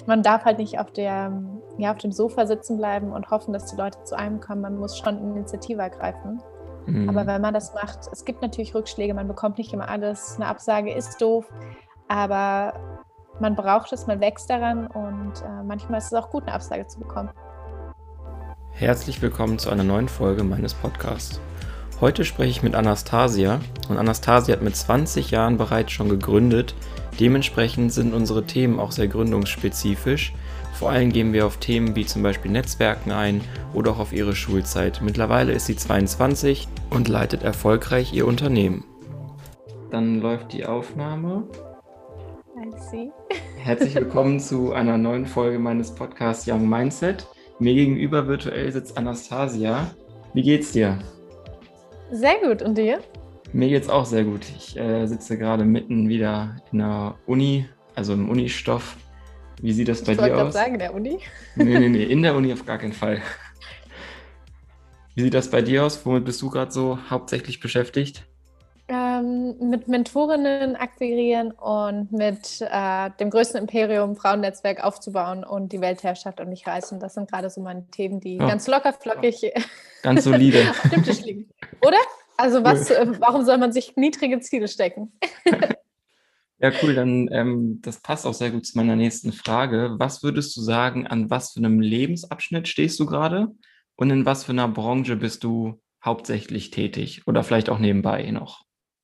man darf halt nicht auf dem Sofa sitzen bleiben und hoffen, dass die Leute zu einem kommen. Man muss schon Initiative ergreifen. Aber wenn man das macht, es gibt natürlich Rückschläge, man bekommt nicht immer alles. Eine Absage ist doof, aber man braucht es, man wächst daran und manchmal ist es auch gut, eine Absage zu bekommen. Herzlich willkommen zu einer neuen Folge meines Podcasts. Heute spreche ich mit Anastasia und Anastasia hat mit 20 Jahren bereits schon gegründet. Dementsprechend sind unsere Themen auch sehr gründungsspezifisch. Vor allem gehen wir auf Themen wie zum Beispiel Netzwerken ein oder auch auf ihre Schulzeit. Mittlerweile ist sie 22 und leitet erfolgreich ihr Unternehmen. Dann läuft die Aufnahme. I see. Herzlich willkommen zu einer neuen Folge meines Podcasts Young Mindset. Mir gegenüber virtuell sitzt Anastasia. Wie geht's dir? Sehr gut. Und dir? Mir geht's auch sehr gut. Ich sitze gerade mitten wieder in der Uni, also im Unistoff. Wie sieht das bei Ich wollte dir gerade aus? sagen, in der Uni. Nee, in der Uni auf gar keinen Fall. Wie sieht das bei dir aus? Womit bist du gerade so hauptsächlich beschäftigt? Mit Mentorinnen akquirieren und mit dem größten Imperium Frauennetzwerk aufzubauen und die Weltherrschaft an mich reißen. Das sind gerade so meine Themen, die Oh, ganz locker flockig ganz solide. auf dem Tisch liegen. Oder? Also Cool. warum soll man sich niedrige Ziele stecken? Ja, cool, dann das passt auch sehr gut zu meiner nächsten Frage. Was würdest du sagen, an was für einem Lebensabschnitt stehst du gerade und in was für einer Branche bist du hauptsächlich tätig oder vielleicht auch nebenbei noch?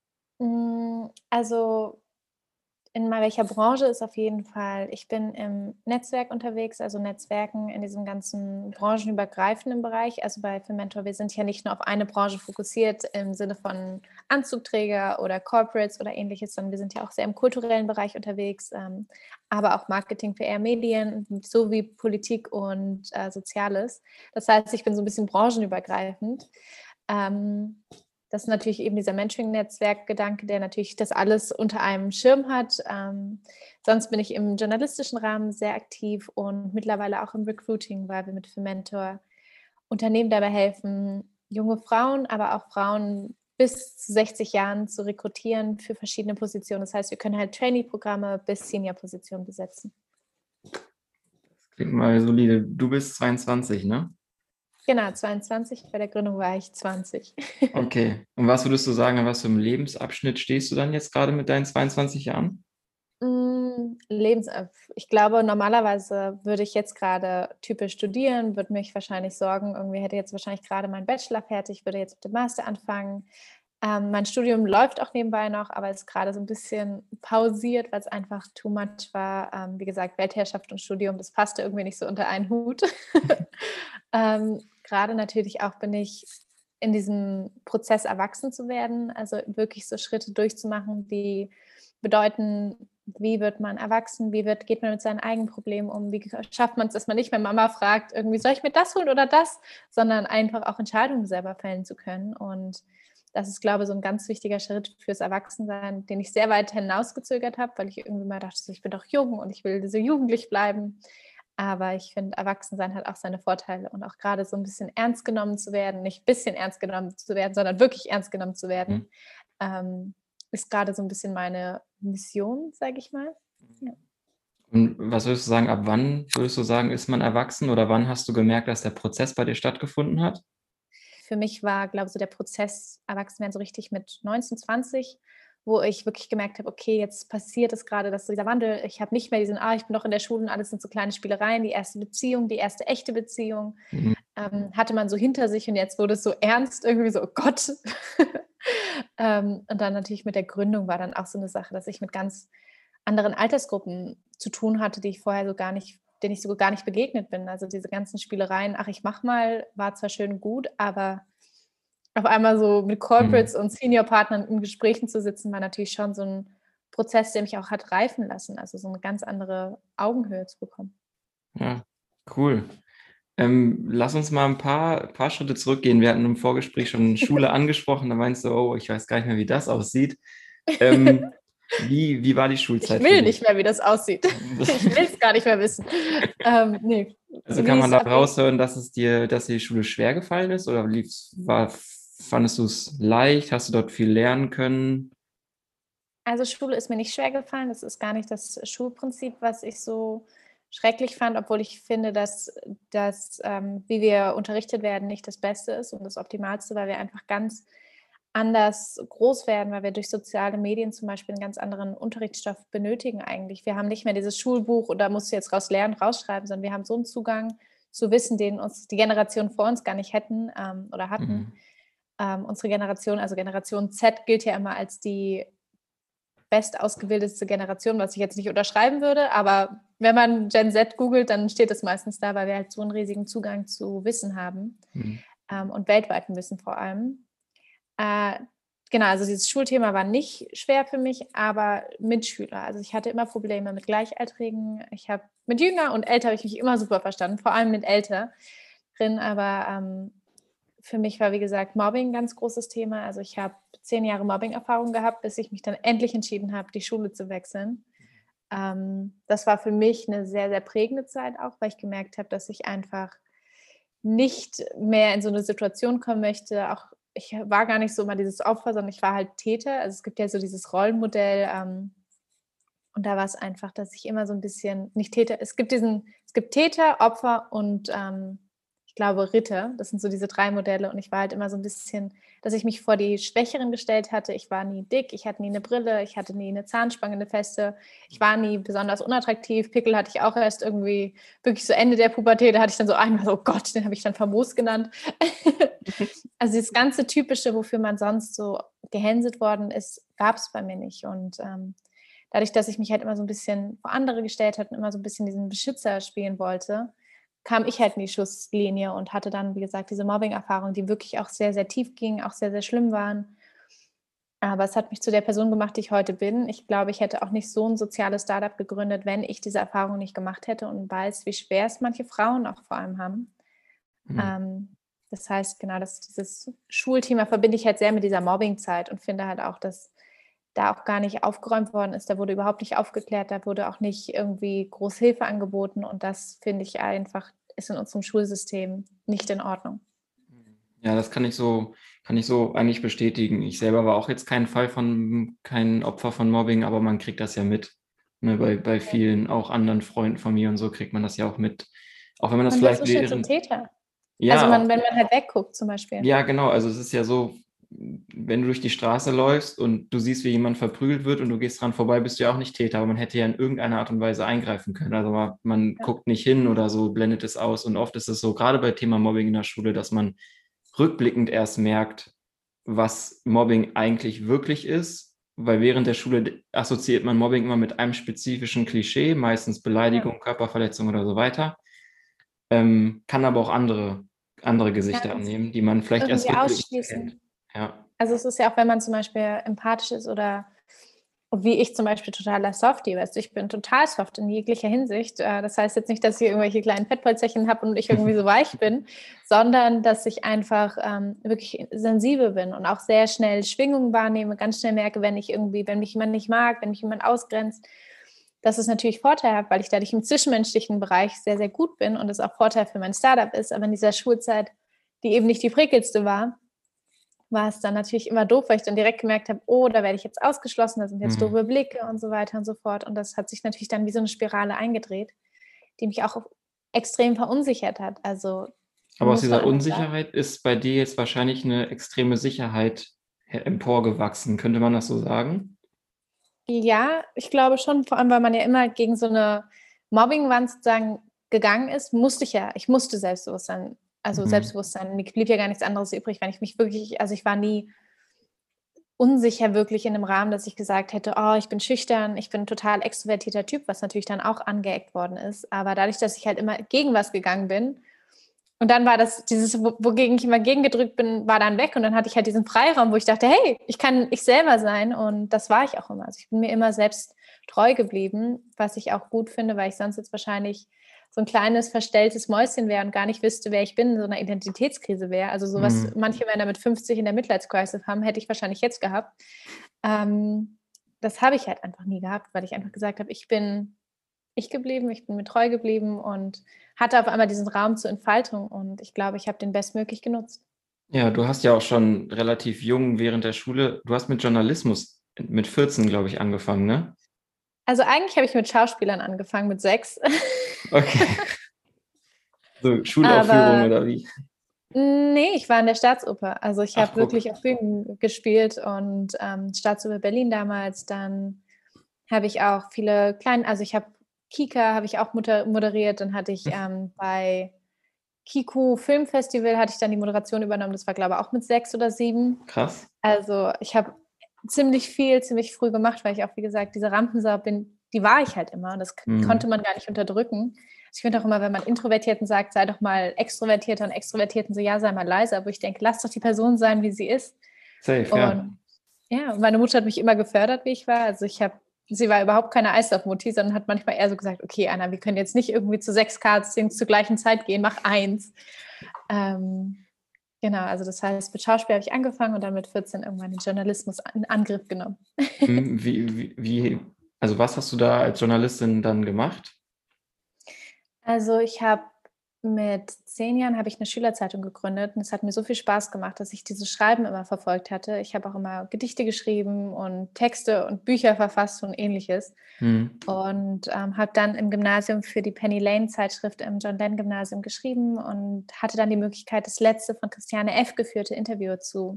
Also in welcher Branche ist auf jeden Fall, ich bin im Netzwerk unterwegs, also Netzwerken in diesem ganzen branchenübergreifenden Bereich. Also bei Fermentor, wir sind ja nicht nur auf eine Branche fokussiert im Sinne von Anzugträger oder Corporates oder ähnliches, sondern wir sind ja auch sehr im kulturellen Bereich unterwegs, aber auch Marketing, PR, Medien sowie Politik und Soziales. Das heißt, ich bin so ein bisschen branchenübergreifend. Das ist natürlich eben dieser Mentoring-Netzwerk-Gedanke, der natürlich das alles unter einem Schirm hat. Sonst bin ich im journalistischen Rahmen sehr aktiv und mittlerweile auch im Recruiting, weil wir mit Fermentor Unternehmen dabei helfen, junge Frauen, aber auch Frauen bis zu 60 Jahren zu rekrutieren für verschiedene Positionen. Das heißt, wir können halt Trainee-Programme bis Senior-Positionen besetzen. Klingt mal solide. Du bist 22, ne? Genau, 22. Bei der Gründung war ich 20. Okay. Und was würdest du sagen, an was für einem Lebensabschnitt stehst du dann jetzt gerade mit deinen 22 Jahren? Ich glaube, normalerweise würde ich jetzt gerade typisch studieren, würde mich wahrscheinlich sorgen, irgendwie hätte jetzt wahrscheinlich gerade meinen Bachelor fertig, würde jetzt mit dem Master anfangen. Mein Studium läuft auch nebenbei noch, aber ist gerade so ein bisschen pausiert, weil es einfach too much war. Wie gesagt, Weltherrschaft und Studium, das passte irgendwie nicht so unter einen Hut. Gerade natürlich auch bin ich in diesem Prozess, erwachsen zu werden, also wirklich so Schritte durchzumachen, die bedeuten, wie wird man erwachsen, geht man mit seinen eigenen Problemen um, wie schafft man es, dass man nicht mehr Mama fragt, irgendwie soll ich mir das holen oder das, sondern einfach auch Entscheidungen selber fällen zu können. Und das ist, glaube ich, so ein ganz wichtiger Schritt fürs Erwachsensein, den ich sehr weit hinausgezögert habe, weil ich irgendwie mal dachte, ich bin doch jung und ich will so jugendlich bleiben. Aber ich finde, Erwachsensein hat auch seine Vorteile und auch gerade so ein bisschen ernst genommen zu werden, nicht ein bisschen ernst genommen zu werden, sondern wirklich ernst genommen zu werden, ähm, ist gerade so ein bisschen meine Mission, sage ich mal. Ja. Und was würdest du sagen, ab wann würdest du sagen, ist man erwachsen oder wann hast du gemerkt, dass der Prozess bei dir stattgefunden hat? Für mich war, glaube ich, so der Prozess Erwachsenwerden so richtig mit 19, 20, wo ich wirklich gemerkt habe, okay, jetzt passiert es gerade, dass dieser Wandel, ich habe nicht mehr diesen, ich bin noch in der Schule und alles sind so kleine Spielereien, die erste Beziehung, die erste echte Beziehung, Mhm. hatte man so hinter sich und jetzt wurde es so ernst, irgendwie so, oh Gott. Und dann natürlich mit der Gründung war dann auch so eine Sache, dass ich mit ganz anderen Altersgruppen zu tun hatte, die ich vorher so gar nicht, denen ich so gar nicht begegnet bin. Also diese ganzen Spielereien, ich mach mal, war zwar schön und gut, aber auf einmal so mit Mhm. Corporates und Seniorpartnern in Gesprächen zu sitzen, war natürlich schon so ein Prozess, der mich auch hat reifen lassen, also so eine ganz andere Augenhöhe zu bekommen. Ja, cool. Lass uns mal ein paar Schritte zurückgehen. Wir hatten im Vorgespräch schon Schule angesprochen. Da meinst du, oh, ich weiß gar nicht mehr, wie das aussieht. Ähm, wie war die Ich Schulzeit für will nicht dich? mehr, wie das aussieht. Ich will es gar nicht mehr wissen. Nee, Also kann wie man es da auf jeden raushören, dass dir die Schule schwer gefallen ist oder fandest du es leicht? Hast du dort viel lernen können? Also Schule ist mir nicht schwer gefallen. Das ist gar nicht das Schulprinzip, was ich so schrecklich fand, obwohl ich finde, dass wie wir unterrichtet werden, nicht das Beste ist und das Optimalste, weil wir einfach ganz anders groß werden, weil wir durch soziale Medien zum Beispiel einen ganz anderen Unterrichtsstoff benötigen eigentlich. Wir haben nicht mehr dieses Schulbuch oder musst du jetzt raus lernen, rausschreiben, sondern wir haben so einen Zugang zu Wissen, den uns die Generation vor uns gar nicht hätten oder hatten. Mhm. Unsere Generation, also Generation Z, gilt ja immer als die bestausgebildetste Generation, was ich jetzt nicht unterschreiben würde, aber wenn man Gen Z googelt, dann steht es meistens da, weil wir halt so einen riesigen Zugang zu Wissen haben Mhm. und weltweiten Wissen vor allem. Genau, also dieses Schulthema war nicht schwer für mich, aber Mitschüler. Also ich hatte immer Probleme mit Gleichaltrigen. Ich habe mit Jünger und Älter habe ich mich immer super verstanden, vor allem mit Älteren. Aber für mich war, wie gesagt, Mobbing ein ganz großes Thema. Also ich habe 10 Jahre Mobbing-Erfahrung gehabt, bis ich mich dann endlich entschieden habe, die Schule zu wechseln. Das war für mich eine sehr, sehr prägende Zeit auch, weil ich gemerkt habe, dass ich einfach nicht mehr in so eine Situation kommen möchte. Auch ich war gar nicht so immer dieses Opfer, sondern ich war halt Täter. Also es gibt ja so dieses Rollenmodell. Und da war es einfach, dass ich immer so ein bisschen nicht Täter. Es gibt Täter, Opfer und ich glaube Ritter. Das sind so diese 3 Modelle. Und ich war halt immer so ein bisschen, dass ich mich vor die Schwächeren gestellt hatte. Ich war nie dick, ich hatte nie eine Brille, ich hatte nie eine Zahnspange, eine feste. Ich war nie besonders unattraktiv. Pickel hatte ich auch erst irgendwie wirklich so Ende der Pubertät. Da hatte ich dann so einmal so, oh Gott, den habe ich dann famos genannt. Also das ganze Typische, wofür man sonst so gehänselt worden ist, gab es bei mir nicht. Und dadurch, dass ich mich halt immer so ein bisschen vor andere gestellt habe und immer so ein bisschen diesen Beschützer spielen wollte, kam ich halt in die Schusslinie und hatte dann, wie gesagt, diese Mobbing-Erfahrungen, die wirklich auch sehr, sehr tief gingen, auch sehr, sehr schlimm waren. Aber es hat mich zu der Person gemacht, die ich heute bin. Ich glaube, ich hätte auch nicht so ein soziales Startup gegründet, wenn ich diese Erfahrung nicht gemacht hätte und weiß, wie schwer es manche Frauen auch vor allem haben. Mhm. Das heißt, genau, dieses Schulthema verbinde ich halt sehr mit dieser Mobbing-Zeit und finde halt auch, dass da auch gar nicht aufgeräumt worden ist. Da wurde überhaupt nicht aufgeklärt, da wurde auch nicht irgendwie groß Hilfe angeboten und das finde ich einfach, ist in unserem Schulsystem nicht in Ordnung. Ja, das kann ich so eigentlich bestätigen. Ich selber war auch jetzt kein Opfer von Mobbing, aber man kriegt das ja mit. Ne, bei vielen, auch anderen Freunden von mir und so kriegt man das ja auch mit. Auch wenn man das Man wird so vielleicht schnell zum Täter. Also ja, wenn man halt wegguckt zum Beispiel. ja, genau. Also es ist ja so, wenn du durch die Straße läufst und du siehst, wie jemand verprügelt wird und du gehst dran vorbei, bist du ja auch nicht Täter, aber man hätte ja in irgendeiner Art und Weise eingreifen können. Also man Ja. guckt nicht hin oder so, blendet es aus. Und oft ist es so, gerade bei Thema Mobbing in der Schule, dass man rückblickend erst merkt, was Mobbing eigentlich wirklich ist. Weil während der Schule assoziiert man Mobbing immer mit einem spezifischen Klischee, meistens Ja. Beleidigung, Körperverletzung oder so weiter. Kann aber auch andere Ja, Gesichter das annehmen, die man vielleicht erst irgendwie rückblickend erkennt. ausschließen. Ja. Also es ist ja auch, wenn man zum Beispiel empathisch ist oder wie ich zum Beispiel totaler Softie, weißt du, ich bin total soft in jeglicher Hinsicht. Das heißt jetzt nicht, dass ich irgendwelche kleinen Fettpolsterchen habe und ich irgendwie so weich bin, sondern dass ich einfach wirklich sensibel bin und auch sehr schnell Schwingungen wahrnehme, ganz schnell merke, wenn mich jemand nicht mag, wenn mich jemand ausgrenzt. Das ist natürlich vorteilhaft, weil ich dadurch im zwischenmenschlichen Bereich sehr, sehr gut bin und es auch Vorteil für mein Startup ist. Aber in dieser Schulzeit, die eben nicht die prickelndste war es dann natürlich immer doof, weil ich dann direkt gemerkt habe, oh, da werde ich jetzt ausgeschlossen, da sind jetzt Mhm. doofe Blicke und so weiter und so fort. Und das hat sich natürlich dann wie so eine Spirale eingedreht, die mich auch extrem verunsichert hat. Also Aber aus muss man dieser einfach sagen. Unsicherheit ist bei dir jetzt wahrscheinlich eine extreme Sicherheit emporgewachsen. Könnte man das so sagen? Ja, ich glaube schon, vor allem, weil man ja immer gegen so eine Mobbingwand sozusagen gegangen ist, ich musste Selbstbewusstsein, also Mhm. Selbstbewusstsein, mir blieb ja gar nichts anderes übrig, wenn ich mich wirklich, also ich war nie unsicher wirklich in dem Rahmen, dass ich gesagt hätte, oh, ich bin schüchtern, ich bin ein total extrovertierter Typ, was natürlich dann auch angeeckt worden ist. Aber dadurch, dass ich halt immer gegen was gegangen bin und dann war das, wogegen ich immer gegengedrückt bin, war dann weg und dann hatte ich halt diesen Freiraum, wo ich dachte, hey, ich kann ich selber sein und das war ich auch immer. Also ich bin mir immer selbst treu geblieben, was ich auch gut finde, weil ich sonst jetzt wahrscheinlich so ein kleines verstelltes Mäuschen wäre und gar nicht wüsste, wer ich bin, in so einer Identitätskrise wäre. Also sowas, Mhm. manche Männer mit 50 in der Midlife-Crisis haben, hätte ich wahrscheinlich jetzt gehabt. Das habe ich halt einfach nie gehabt, weil ich einfach gesagt habe, ich bin ich geblieben, ich bin mir treu geblieben und hatte auf einmal diesen Raum zur Entfaltung und ich glaube, ich habe den bestmöglich genutzt. Ja, du hast ja auch schon relativ jung während der Schule, du hast mit Journalismus mit 14, glaube ich, angefangen, ne? Also eigentlich habe ich mit Schauspielern angefangen mit 6. Okay. So Schulaufführung Aber oder wie? nee, ich war in der Staatsoper. Also ich Ach, habe guck. wirklich auf Bühnen gespielt und Staatsoper Berlin damals. Dann habe ich auch viele kleine, also ich habe Kika, habe ich auch moderiert. Dann hatte ich bei Kiku Filmfestival hatte ich dann die Moderation übernommen. Das war, glaube ich, auch mit 6 oder 7. Krass. Also ich habe ziemlich früh gemacht, weil ich auch, wie gesagt, diese Rampensau bin, die war ich halt immer und das konnte Mhm. man gar nicht unterdrücken. Also ich finde auch immer, wenn man Introvertierten sagt, sei doch mal Extrovertierter und Extrovertierten so, ja, sei mal leiser, aber ich denke, lass doch die Person sein, wie sie ist. Safe, ja. Und ja, meine Mutter hat mich immer gefördert, wie ich war. Also sie war überhaupt keine Eislaufmutti, sondern hat manchmal eher so gesagt, okay, Anna, wir können jetzt nicht irgendwie zu 6 Castings zur gleichen Zeit gehen, mach 1. Genau, also das heißt, mit Schauspiel habe ich angefangen und dann mit 14 irgendwann den Journalismus in Angriff genommen. Also was hast du da als Journalistin dann gemacht? Also ich habe mit 10 Jahren habe ich eine Schülerzeitung gegründet und es hat mir so viel Spaß gemacht, dass ich dieses Schreiben immer verfolgt hatte. Ich habe auch immer Gedichte geschrieben und Texte und Bücher verfasst und ähnliches. Mhm. Und habe dann im Gymnasium für die Penny Lane Zeitschrift im John Lennon Gymnasium geschrieben und hatte dann die Möglichkeit, das letzte von Christiane F. geführte Interview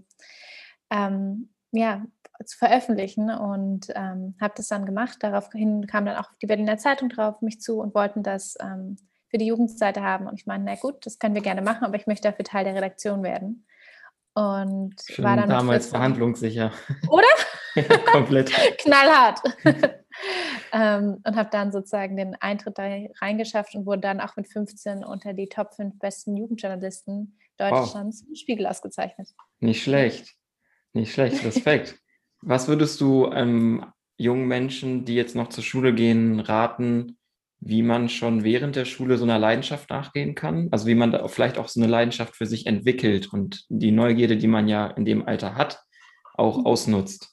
ja, zu veröffentlichen und habe das dann gemacht. Daraufhin kam dann auch die Berliner Zeitung drauf mich zu und wollten das für die Jugendseite haben. Und ich meine, na gut, das können wir gerne machen, aber ich möchte dafür Teil der Redaktion werden. Und war Schon dann mit damals 14, verhandlungssicher. oder? Ja, komplett. Knallhart. Und habe dann sozusagen den Eintritt da reingeschafft und wurde dann auch mit 15 unter die Top 5 besten Jugendjournalisten Wow, Deutschlands im Spiegel ausgezeichnet. nicht Ja. schlecht. Nicht schlecht, Respekt. Was würdest du jungen Menschen, die jetzt noch zur Schule gehen, raten, wie man schon während der Schule so einer Leidenschaft nachgehen kann? Also wie man da vielleicht auch so eine Leidenschaft für sich entwickelt und die Neugierde, die man ja in dem Alter hat, auch ausnutzt.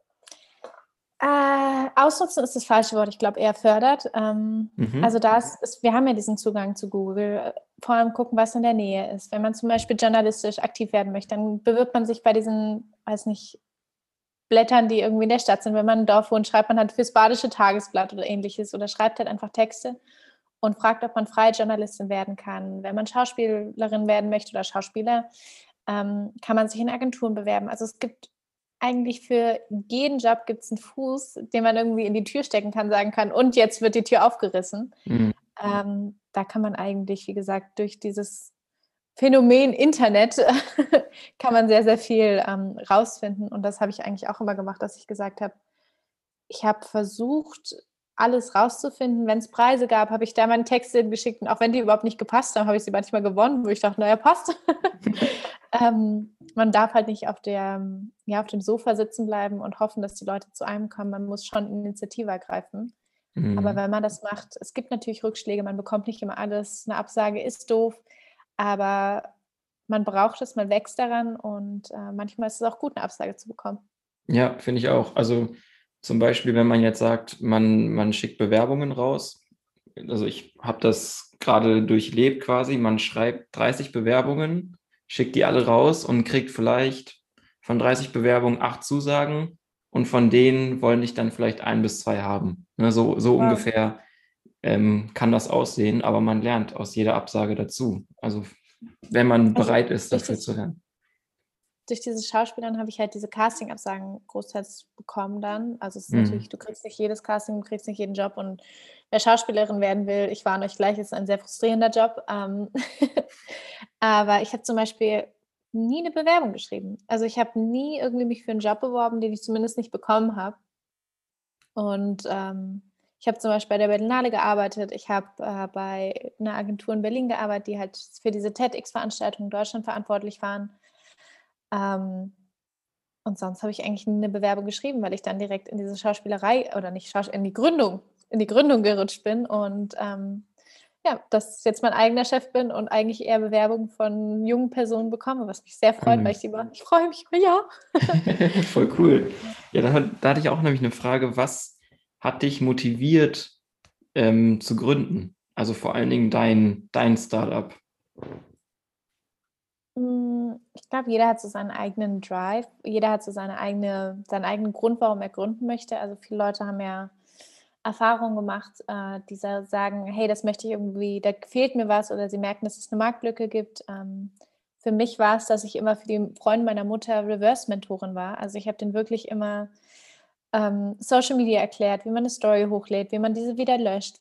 Ausnutzen ist das falsche Wort, ich glaube eher fördert. Also Mhm. wir haben ja diesen Zugang zu Google, vor allem gucken, was in der Nähe ist. Wenn man zum Beispiel journalistisch aktiv werden möchte, dann bewirbt man sich bei diesen, weiß nicht, Blättern, die irgendwie in der Stadt sind. Wenn man im Dorf wohnt, schreibt man halt fürs Badische Tagesblatt oder ähnliches oder schreibt halt einfach Texte und fragt, ob man freie Journalistin werden kann. Wenn man Schauspielerin werden möchte oder Schauspieler, kann man sich in Agenturen bewerben. Also es gibt eigentlich für jeden Job gibt es einen Fuß, den man irgendwie in die Tür stecken kann, sagen kann, und jetzt wird die Tür aufgerissen. Mhm. Da kann man eigentlich, wie gesagt, durch dieses Phänomen Internet kann man sehr, sehr viel rausfinden. Und das habe ich eigentlich auch immer gemacht, dass ich gesagt habe, ich habe versucht, alles rauszufinden. Wenn es Preise gab, habe ich da meine Texte geschickt. Und auch wenn die überhaupt nicht gepasst haben, habe ich sie manchmal gewonnen, wo ich dachte, naja, passt. Man darf halt nicht auf dem Sofa sitzen bleiben und hoffen, dass die Leute zu einem kommen. Man muss schon Initiative ergreifen. Aber Mhm. wenn man das macht, es gibt natürlich Rückschläge, man bekommt nicht immer alles. Eine Absage ist doof, aber man braucht es, man wächst daran und manchmal ist es auch gut, eine Absage zu bekommen. Ja, finde ich auch. Also zum Beispiel, wenn man jetzt sagt, man schickt Bewerbungen raus. Also ich habe das gerade durchlebt quasi. Man schreibt 30 Bewerbungen, schickt die alle raus und kriegt vielleicht von 30 Bewerbungen 8 Zusagen und von denen wollen dich dann vielleicht 1 bis 2 haben. Ne, so Wow. ungefähr kann das aussehen, aber man lernt aus jeder Absage dazu. Also wenn man Also bereit ist, durch dafür das zu lernen. durch diese Schauspielern habe ich halt diese Casting-Absagen großteils bekommen dann. Also es ist Mhm. natürlich, du kriegst nicht jedes Casting, du kriegst nicht jeden Job und wer Schauspielerin werden will, ich warne euch gleich, ist ein sehr frustrierender Job. Aber ich habe zum Beispiel nie eine Bewerbung geschrieben. Also ich habe nie irgendwie mich für einen Job beworben, den ich zumindest nicht bekommen habe. Und ich habe zum Beispiel bei der Berlinale gearbeitet. Ich habe bei einer Agentur in Berlin gearbeitet, die halt für diese TEDx-Veranstaltung in Deutschland verantwortlich waren. Ähm, und sonst habe ich eigentlich nie eine Bewerbung geschrieben, weil ich dann direkt in diese Schauspielerei oder nicht in die Gründung gerutscht bin und ja, dass ich jetzt mein eigener Chef bin und eigentlich eher Bewerbungen von jungen Personen bekomme, was mich sehr freut, weil Spannend. ich freue mich, ja. Voll cool. Ja, da hatte ich auch nämlich eine Frage, was hat dich motiviert, zu gründen? Also vor allen Dingen dein Startup. Ich glaube, jeder hat so seinen eigenen Drive. Jeder hat so seinen eigenen Grund, warum er gründen möchte. Also viele Leute haben ja Erfahrungen gemacht, die sagen, hey, das möchte ich irgendwie, da fehlt mir was, oder sie merken, dass es eine Marktlücke gibt. Für mich war es, dass ich immer für die Freunde meiner Mutter Reverse-Mentorin war. Also ich habe denen wirklich immer Social Media erklärt, wie man eine Story hochlädt, wie man diese wieder löscht,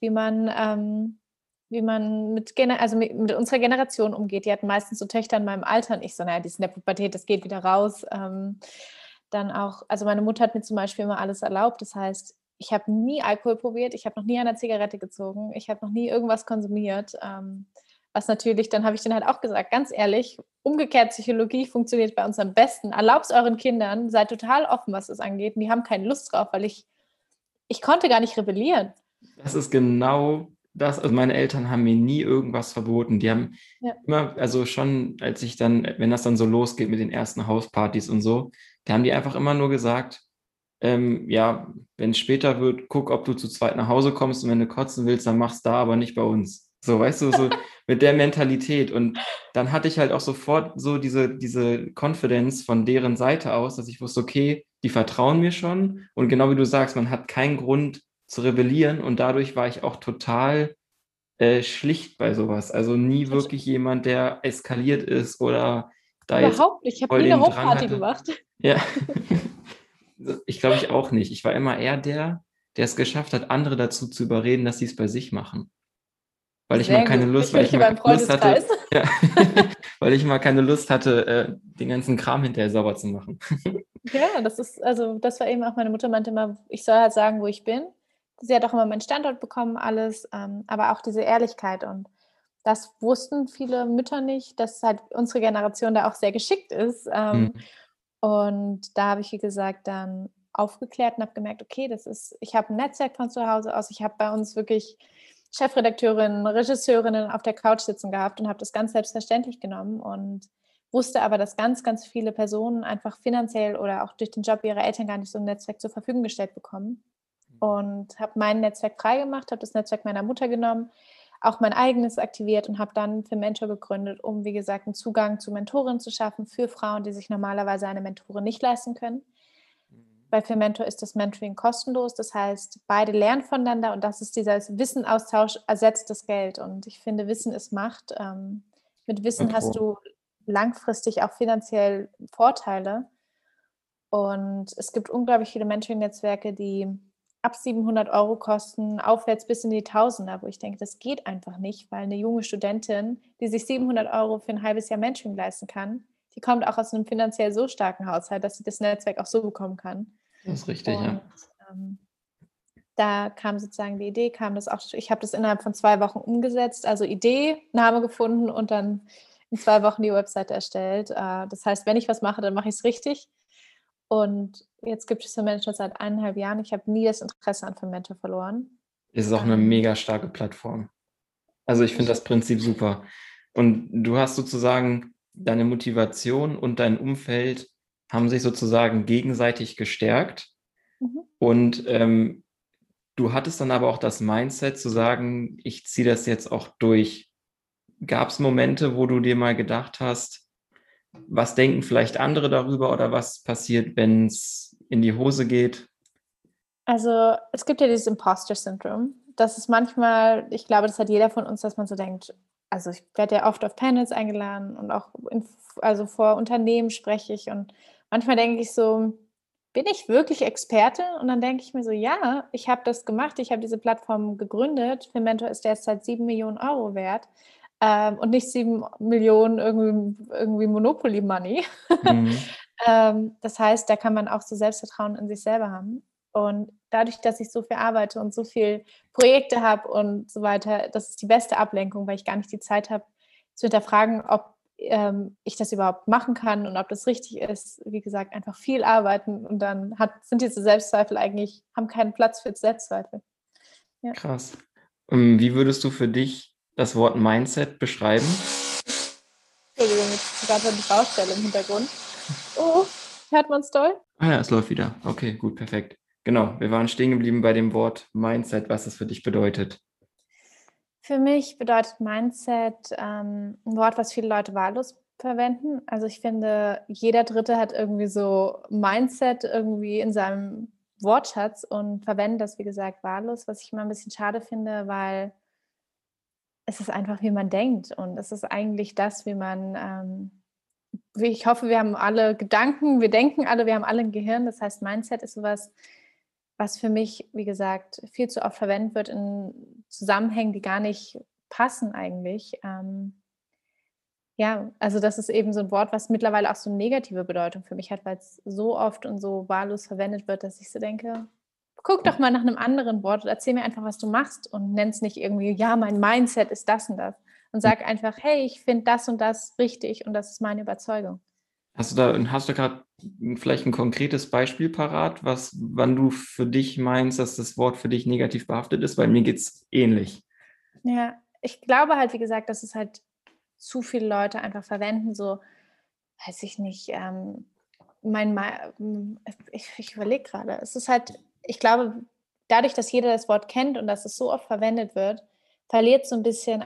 wie man mit unserer Generation umgeht. Die hatten meistens so Töchter in meinem Alter und ich so, naja, die sind in der Pubertät, das geht wieder raus. Dann auch, also meine Mutter hat mir zum Beispiel immer alles erlaubt. Das heißt, ich habe nie Alkohol probiert, ich habe noch nie eine Zigarette gezogen, ich habe noch nie irgendwas konsumiert. Was natürlich, dann habe ich denen halt auch gesagt, ganz ehrlich, umgekehrt, Psychologie funktioniert bei uns am besten. Erlaubt euren Kindern, seid total offen, was das angeht. Und die haben keine Lust drauf, weil ich konnte gar nicht rebellieren. Das ist genau das. Also meine Eltern haben mir nie irgendwas verboten. Die haben Ja. immer, also schon, als ich dann, wenn das dann so losgeht mit den ersten Hauspartys und so, da haben die einfach immer nur gesagt, ja, wenn es später wird, guck, ob du zu zweit nach Hause kommst und wenn du kotzen willst, dann mach's da, aber nicht bei uns. So, weißt du, so mit der Mentalität. Und dann hatte ich halt auch sofort so diese Confidence von deren Seite aus, dass ich wusste, okay, die vertrauen mir schon. Und genau wie du sagst, man hat keinen Grund zu rebellieren und dadurch war ich auch total schlicht bei sowas. Also nie wirklich jemand, der eskaliert ist oder da jetzt Überhaupt nicht. Ich habe voll nie eine den Drang Hochparty hatte. gemacht. Ja, ich glaube ich auch nicht. Ich war immer eher der es geschafft hat, andere dazu zu überreden, dass sie es bei sich machen. Sehr gut. Ich Weil bin ich hier mal beim keine Lust Freundeskreis. hatte, ja, weil ich mal keine Lust hatte, den ganzen Kram hinterher sauber zu machen. Ja, das war eben auch, meine Mutter meinte immer, ich soll halt sagen, wo ich bin. Sie hat auch immer meinen Standort bekommen, alles, aber auch diese Ehrlichkeit, und das wussten viele Mütter nicht, dass halt unsere Generation da auch sehr geschickt ist. Hm. Und da habe ich, wie gesagt, dann aufgeklärt und habe gemerkt, okay, ich habe ein Netzwerk von zu Hause aus, ich habe bei uns wirklich Chefredakteurinnen, Regisseurinnen auf der Couch sitzen gehabt und habe das ganz selbstverständlich genommen und wusste aber, dass ganz, ganz viele Personen einfach finanziell oder auch durch den Job ihrer Eltern gar nicht so ein Netzwerk zur Verfügung gestellt bekommen. Und habe mein Netzwerk freigemacht, habe das Netzwerk meiner Mutter genommen, auch mein eigenes aktiviert und habe dann für Mentor gegründet, um, wie gesagt, einen Zugang zu Mentoren zu schaffen für Frauen, die sich normalerweise eine Mentorin nicht leisten können. Weil für Mentor ist das Mentoring kostenlos. Das heißt, beide lernen voneinander, und das ist dieser Wissenaustausch ersetzt das Geld. Und ich finde, Wissen ist Macht. Mit Wissen hast du langfristig auch finanziell Vorteile. Und es gibt unglaublich viele Mentoring-Netzwerke, die ab 700 Euro kosten, aufwärts bis in die Tausender, wo ich denke, das geht einfach nicht, weil eine junge Studentin, die sich 700 Euro für ein halbes Jahr Mentoring leisten kann, die kommt auch aus einem finanziell so starken Haushalt, dass sie das Netzwerk auch so bekommen kann. Das ist richtig, Und ja. da kam sozusagen die Idee, ich habe das innerhalb von 2 Wochen umgesetzt, also Idee, Name gefunden und dann in 2 Wochen die Webseite erstellt. Das heißt, wenn ich was mache, dann mache ich es richtig. Und jetzt gibt es Fermentor seit 1,5 Jahren. Ich habe nie das Interesse an Fermentor verloren. Es ist auch eine mega starke Plattform. Also ich finde das Prinzip super. Und du hast sozusagen deine Motivation und dein Umfeld haben sich sozusagen gegenseitig gestärkt. Mhm. Und du hattest dann aber auch das Mindset zu sagen, ich ziehe das jetzt auch durch. Gab es Momente, wo du dir mal gedacht hast, was denken vielleicht andere darüber oder was passiert, wenn es in die Hose geht? Also es gibt ja dieses Imposter-Syndrom. Das ist manchmal, ich glaube, das hat jeder von uns, dass man so denkt, also ich werde ja oft auf Panels eingeladen und auch also vor Unternehmen spreche ich, und manchmal denke ich so, bin ich wirklich Experte? Und dann denke ich mir so, ja, ich habe das gemacht, ich habe diese Plattform gegründet. Fermentor ist derzeit 7 Millionen Euro wert, und nicht 7 Millionen irgendwie Monopoly Money. Mhm. Das heißt, da kann man auch so Selbstvertrauen in sich selber haben. Und dadurch, dass ich so viel arbeite und so viele Projekte habe und so weiter, das ist die beste Ablenkung, weil ich gar nicht die Zeit habe zu hinterfragen, ob ich das überhaupt machen kann und ob das richtig ist. Wie gesagt, einfach viel arbeiten, und dann sind diese Selbstzweifel eigentlich, haben keinen Platz für Selbstzweifel. Ja. Krass. Wie würdest du für dich das Wort Mindset beschreiben? Entschuldigung, jetzt ist gerade die Baustelle im Hintergrund. Oh, hört man es doll? Ah ja, es läuft wieder. Okay, gut, perfekt. Genau, wir waren stehen geblieben bei dem Wort Mindset, was es für dich bedeutet. Für mich bedeutet Mindset ein Wort, was viele Leute wahllos verwenden. Also ich finde, jeder Dritte hat irgendwie so Mindset irgendwie in seinem Wortschatz und verwende das, wie gesagt, wahllos, was ich immer ein bisschen schade finde, weil es ist einfach, wie man denkt und es ist eigentlich das, wie man wie ich hoffe, wir haben alle Gedanken, wir denken alle, wir haben alle ein Gehirn. Das heißt, Mindset ist sowas, was für mich, wie gesagt, viel zu oft verwendet wird in Zusammenhängen, die gar nicht passen eigentlich. Ja, also das ist eben so ein Wort, was mittlerweile auch so 'ne negative Bedeutung für mich hat, weil's so oft und so wahllos verwendet wird, dass ich so denke: „Guck doch mal nach 'nem anderen Wort und erzähl mir einfach, was du machst und nenn's nicht irgendwie: ‚Ja, mein Mindset ist das und das.'“ Und sag einfach: „Hey, ich finde das und das richtig und das ist meine Überzeugung.“ Hast du gerade vielleicht ein konkretes Beispiel parat, wann du für dich meinst, dass das Wort für dich negativ behaftet ist? Weil mir geht's ähnlich. Ja, ich glaube halt, wie gesagt, dass es halt zu viele Leute einfach verwenden, so, weiß ich nicht, mein Mei ich überlege grade. Es ist halt, ich glaube, dadurch, dass jeder das Wort kennt und dass es so oft verwendet wird, verliert's so 'n bisschen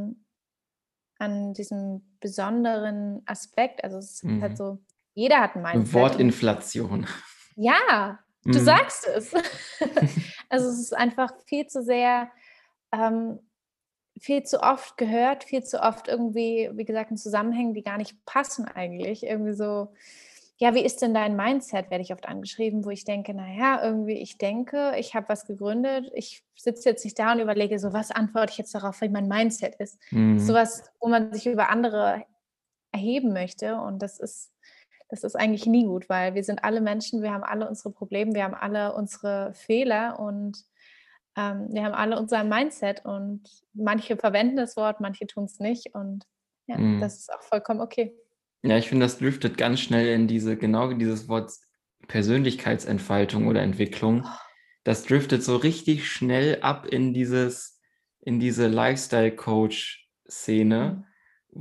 an diesem besonderen Aspekt. Also, es ist halt Mhm. so, jeder hat 'n Mindset und Wortinflation. ja, du Mhm. sagst es. Also, es ist einfach viel zu sehr, ähm viel zu oft gehört, viel zu oft irgendwie, wie gesagt, in Zusammenhängen, die gar nicht passen eigentlich. Irgendwie so: „Ja, wie ist denn dein Mindset?“ werde ich oft angeschrieben, wo ich denke: „Na ja, irgendwie, ich denke, ich habe was gegründet. Ich sitze jetzt nicht da und überlege so: Was antworte ich jetzt darauf, wie mein Mindset ist?“ So Mhm. was, wo man sich über andere erheben möchte und das ist eigentlich nie gut, weil wir sind alle Menschen, wir haben alle unsere Probleme, wir haben alle unsere Fehler und wir haben alle unser Mindset und manche verwenden das Wort, manche tun es nicht und ja, Mhm. das ist auch vollkommen okay. Ja, ich finde, das driftet ganz schnell in dieses Wort Persönlichkeitsentfaltung oder Entwicklung. Das driftet so richtig schnell ab in diese Lifestyle-Coach-Szene, Mhm.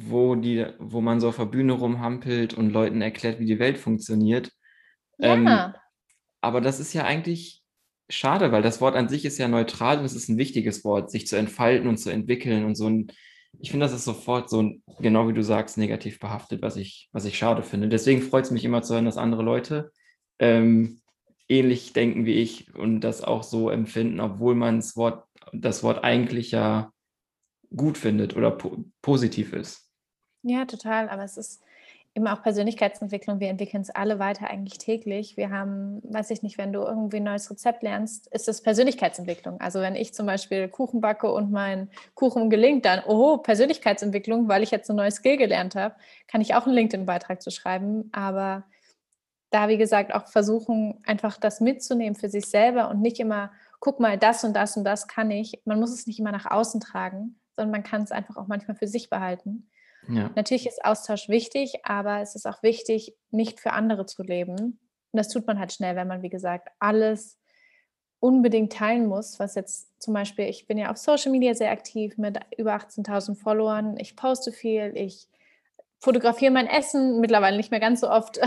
wo man so auf der Bühne rumhampelt und Leuten erklärt, wie die Welt funktioniert. Ähm, Ja, aber das ist ja eigentlich schade, weil das Wort an sich ist ja neutral und es ist ein wichtiges Wort, sich zu entfalten und zu entwickeln und so ein, ich finde, das ist sofort so ein, genau wie du sagst, negativ behaftet, was ich schade finde. Deswegen freut es mich immer zu hören, dass andere Leute ähm, ähnlich denken wie ich und das auch so empfinden, obwohl man das Wort eigentlich ja gut findet oder positiv ist. ja, total, aber es ist eben auch Persönlichkeitsentwicklung. Wir entwickeln es alle weiter eigentlich täglich. Wir haben, weiß ich nicht, wenn du irgendwie ein neues Rezept lernst, ist es Persönlichkeitsentwicklung. Also, wenn ich zum Beispiel Kuchen backe und mein Kuchen gelingt, dann: „Oh, Persönlichkeitsentwicklung, weil ich jetzt 'n neues Skill gelernt habe“, kann ich auch einen LinkedIn-Beitrag zu schreiben, aber da, wie gesagt, auch versuchen, einfach das mitzunehmen für sich selber und nicht immer: „Guck mal, das und das und das kann ich.“ Man muss es nicht immer nach außen tragen, sondern man kann es einfach auch manchmal für sich behalten. Ja. Natürlich ist Austausch wichtig, aber es ist auch wichtig, nicht für andere zu leben. Und das tut man halt schnell, wenn man, wie gesagt, alles unbedingt teilen muss, was jetzt zum Beispiel, ich bin ja auf Social Media sehr aktiv mit über 18.000 Followern. Ich poste viel, ich fotografiere mein Essen, mittlerweile nicht mehr ganz so oft.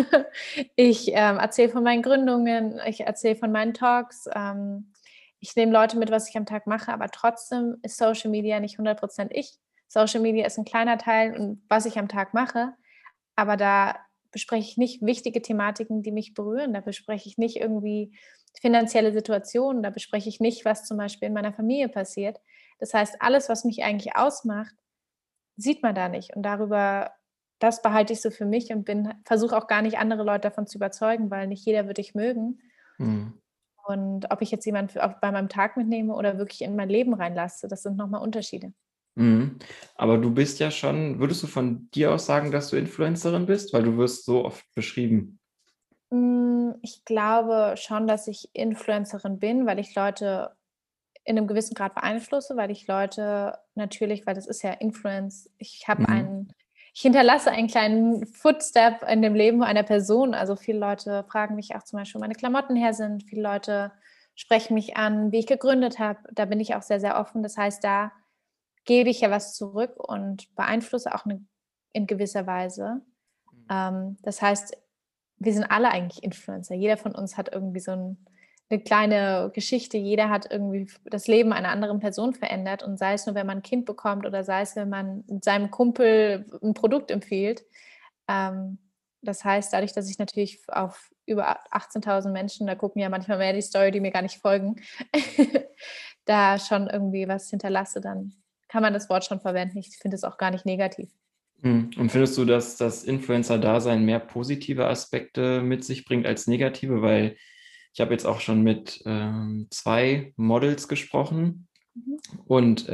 Ich, erzähle von meinen Gründungen, ich erzähle von meinen Talks. Ich nehme Leute mit, was ich am Tag mache, aber trotzdem ist Social Media nicht 100% ich. Social Media ist ein kleiner Teil und was ich am Tag mache, aber da bespreche ich nicht wichtige Thematiken, die mich berühren. Da bespreche ich nicht irgendwie finanzielle Situationen, da bespreche ich nicht, was zum Beispiel in meiner Familie passiert. Das heißt, alles, was mich eigentlich ausmacht, sieht man da nicht und darüber, das behalte ich so für mich und bin, versuche auch gar nicht andere Leute davon zu überzeugen, weil nicht jeder wird dich mögen. Mhm. Und ob ich jetzt jemanden für bei meinem Tag mitnehme oder wirklich in mein Leben reinlasse, das sind noch mal Unterschiede. Mhm. Aber du bist ja schon, würdest du von dir aus sagen, dass du Influencerin bist? Weil du wirst so oft beschrieben. Ich glaube schon, dass ich Influencerin bin, weil ich Leute in 'nem gewissen Grad beeinflusse, weil ich Leute natürlich, weil das ist ja Influence, Mhm. ich hinterlasse einen kleinen Footstep in dem Leben einer Person. Also, viele Leute fragen mich auch zum Beispiel, wo meine Klamotten her sind. Viele Leute sprechen mich an, wie ich gegründet habe. Da bin ich auch sehr, sehr offen. Das heißt, da gebe ich ja was zurück und beeinflusse auch 'ne in gewisser Weise. Das heißt, wir sind alle eigentlich Influencer. Jeder von uns hat irgendwie so 'ne kleine Geschichte. Jeder hat irgendwie das Leben einer anderen Person verändert und sei es nur, wenn man 'n Kind bekommt oder sei es, wenn man seinem Kumpel 'n Produkt empfiehlt. Ähm, Das heißt, dadurch, dass ich natürlich auf über 18.000 Menschen, da gucken ja manchmal mehr die Story, die mir gar nicht folgen, da schon irgendwie was hinterlasse, dann kann man das Wort schon verwenden. Ich finde es auch gar nicht negativ. Und findest du, dass das Influencer-Dasein mehr positive Aspekte mit sich bringt als negative? Weil ich habe jetzt auch schon mit 2 Models gesprochen Mhm. und